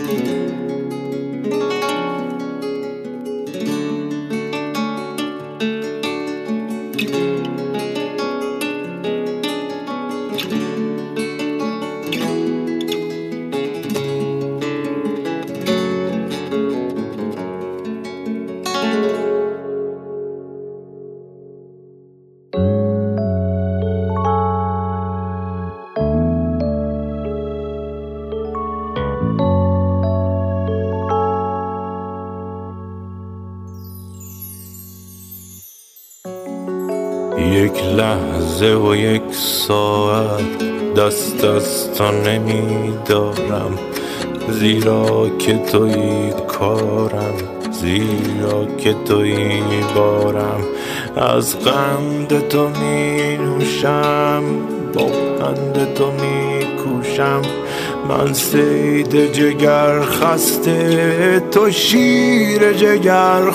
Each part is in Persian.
یک لحظه و یک ساعت دست از تو نمیدارم، زیرا که تویی کارم، زیرا که تویی بارم. از قند تو می نوشم، با پند تو می کوشم. من صید جگر خسته، تو شیر جگر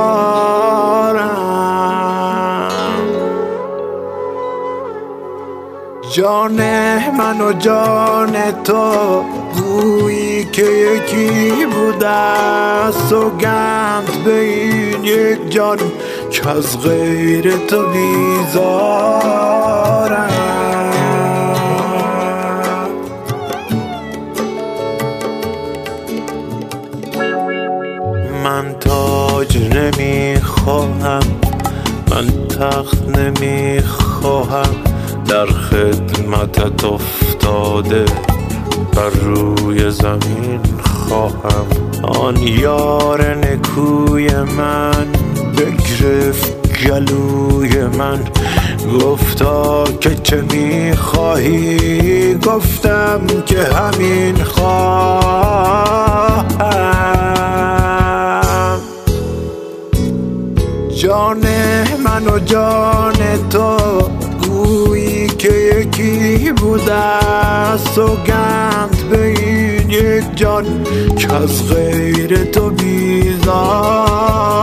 خوارم. جان من و جان تو گویی که یکی بوده، سوگند به این یک جان که از غیر تو بیزارم. من تاج نمیخواهم، من تخت نمیخواهم، در خدمتت افتاده بر روی زمین خواهم. آن یار نکوی من بگرفت گلوی من، گفتا که چه میخواهی؟ گفتم که همین خواهم. جان من و جان تو گویی که یکی بوده، سوگند به این یک جان که از غیر تو بیزارم.